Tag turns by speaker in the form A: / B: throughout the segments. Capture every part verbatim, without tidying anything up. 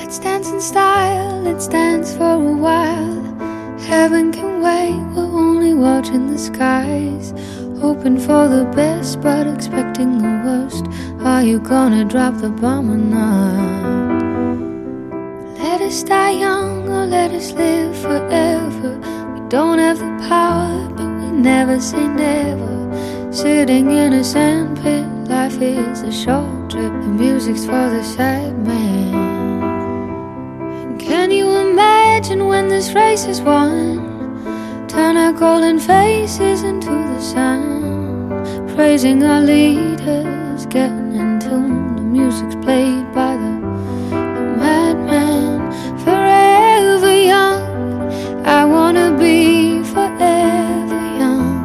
A: Let's dance in style, let's dance for a while. Heaven can wait, we're only watching the skies. Hoping for the best, but expecting the worst. Are you gonna drop the bomb or not? Let us die young or let us live forever. We don't have the power, but we never say never. Sitting in a sandpit, life is a short trip. The music's for the sad man. And can you imagine when this race is won? Turn our golden faces into the sun, praising our leaders, getting in tune. The music's played by the, the madman. Forever young, I wanna be forever young.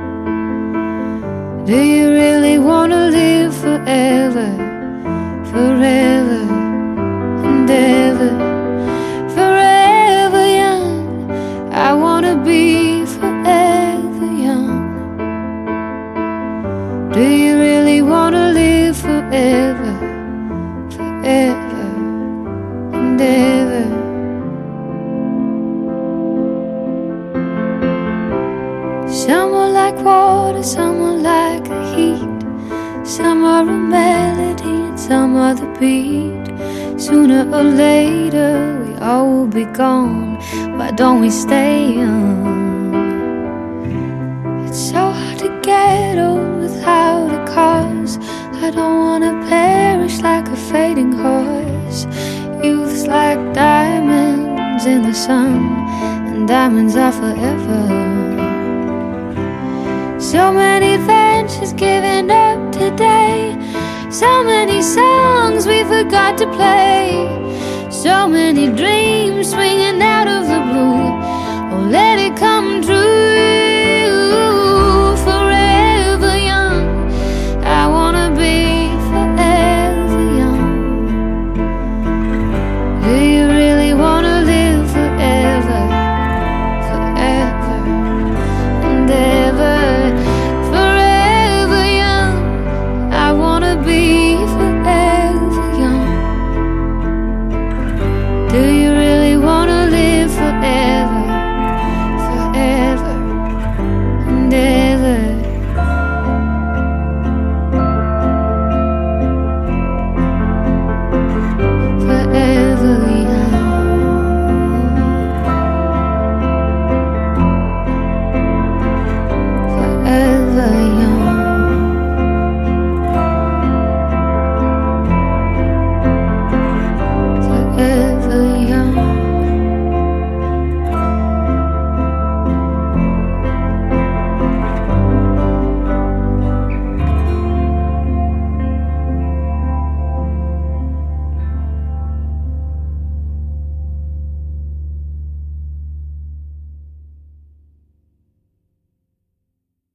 A: Do you really wanna live forever, forever and ever? Forever young, I wanna be forever young. Do you really wanna live forever, forever and ever? Some are like water, some are like the heat. Some are a melody and some are the beat. Sooner or later we all will be gone. Why don't we stay young? It's so hard to get old without a cause. I don't wanna perish like a fading horse. Youth's like diamonds in the sun, and diamonds are forever. So many adventures given up today. So many songs we forgot to play. So many dreams swinging